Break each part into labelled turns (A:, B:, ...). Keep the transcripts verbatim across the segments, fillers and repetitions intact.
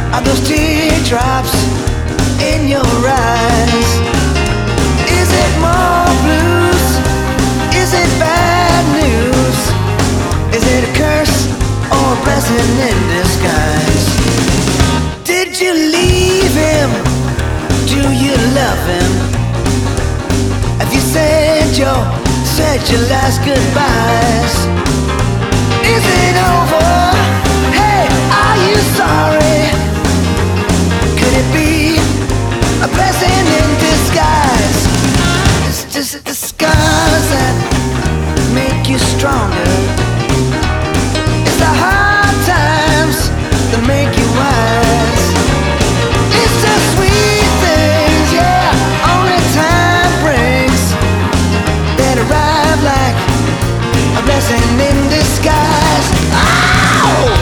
A: Are those teardrops in your eyes? Is it more blues? Is it bad news? Is it a curse or a blessing in disguise? Did you leave him? Do you love him? Have you said your, said your last goodbyes? Is it over? Hey, are you sorry? Could it be a blessing in disguise? It's just the scars that make you stronger. It's the hard times that make you wise. It's the sweet things, yeah, only time brings, that arrive like a blessing in disguise. Ow!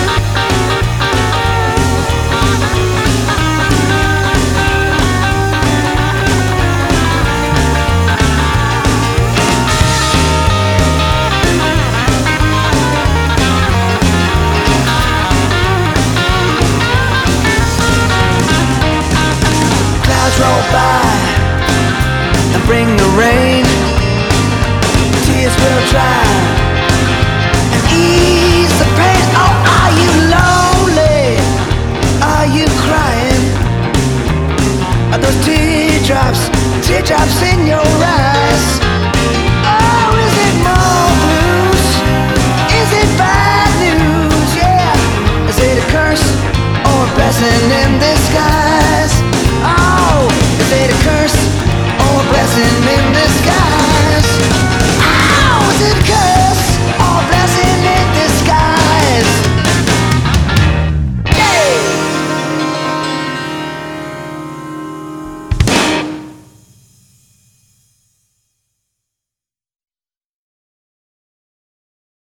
A: Roll by and bring the rain. Tears will dry and ease the pain. Oh, are you lonely? Are you crying? Are those teardrops, teardrops in your eyes? Oh, is it more blues? Is it bad news? Yeah. Is it a curse or a blessing in disguise?